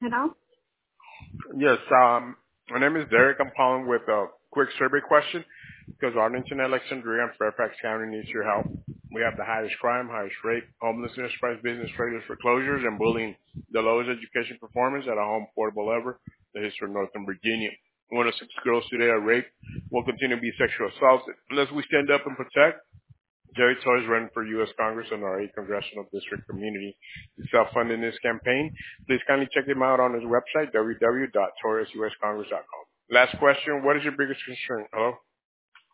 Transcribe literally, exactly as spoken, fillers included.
Hello? Yes, um, my name is Derek. I'm calling with a quick survey question because Arlington, Alexandria, and Fairfax County needs your help. We have the highest crime, highest rate, homelessness, price business failures, foreclosures, and bullying. The lowest education performance at a home portable ever, the history of Northern Virginia. One of six girls today are raped will continue to be sexually assaulted. Unless we stand up and protect, Jerry Toys running for U S Congress in our eighth Congressional District community is self-funding this campaign. Please kindly check him out on his website, w w w dot torres u s congress dot com. Last question, what is your biggest concern? Hello?